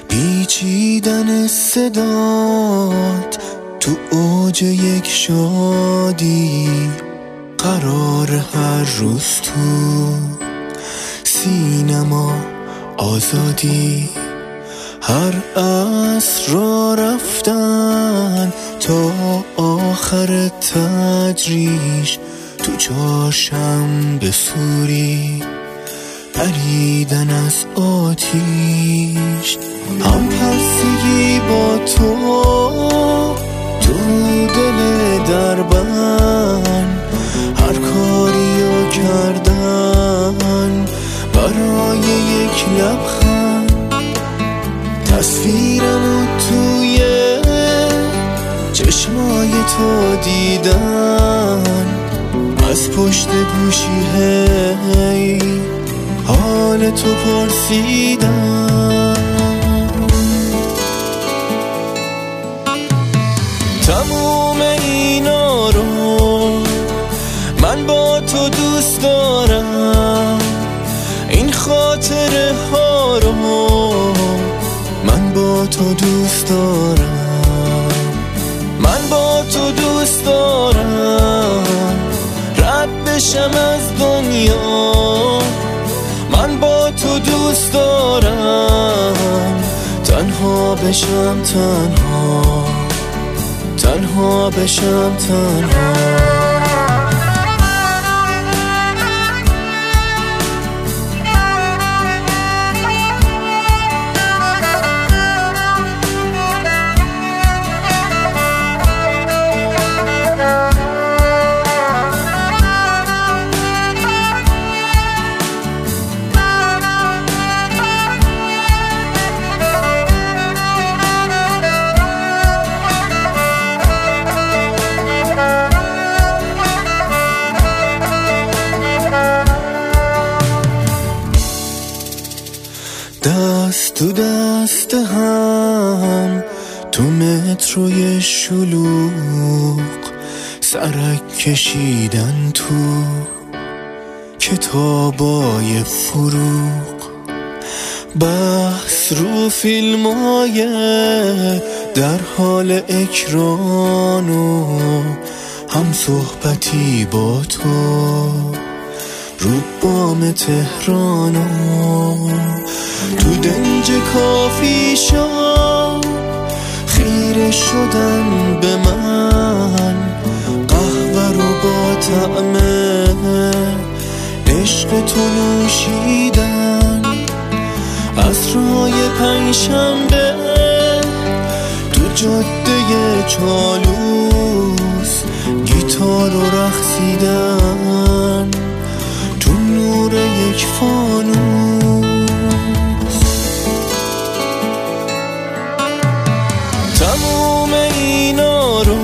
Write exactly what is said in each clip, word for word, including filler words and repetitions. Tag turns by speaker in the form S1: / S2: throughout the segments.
S1: پیچیدن صدات تو اوج یک شادی، قرار هر روز تو سینما آزادی. هر عصر را رفتن تا آخر تجریش، تو چهارشنبه سوری پریدن از آتیش. هم پرسیگی با تو تو دل دربن، هر کاریو کردن برای یک لبخند. تصویرمو توی چشمای تو دیدن، از پشت گوشی هی حال تو پرسیدن. تموم اینا رو من با تو دوست دارم، این خاطره ها رو من با تو دوست دارم. من با تو دوست دارم رد بشم از دنیا. من با تو دوست دارم تنها بشم، تنها تنها بشم، تنها. دست تو دست هم تو متروی شلوغ، سرک کشیدن تو کتابای فروغ. بحث رو فیلمای در حال اکرانو، هم صحبتی با تو رو بام تهرانو. تو دنج کافی شام خیره شدن به من، قهوه رو با طعم عشق تو نوشیدن. از رای پنجشنبه تو جاده چالوس گیتار رو رقصیدن تو نور یک فانوس. تموم اینا رو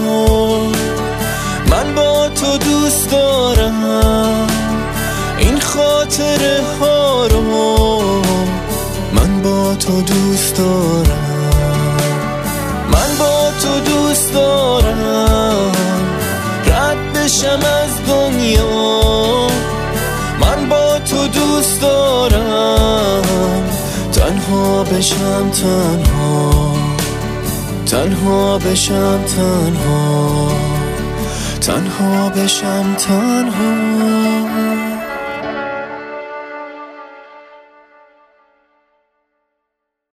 S1: من با تو دوست دارم، این خاطره ها رو من با تو دوست دارم. من با تو دوست دارم رد بشم از دنیا. من با تو دوست دارم تنها بشم، تنها تنها بشم، تنها تنها بشم، تنها.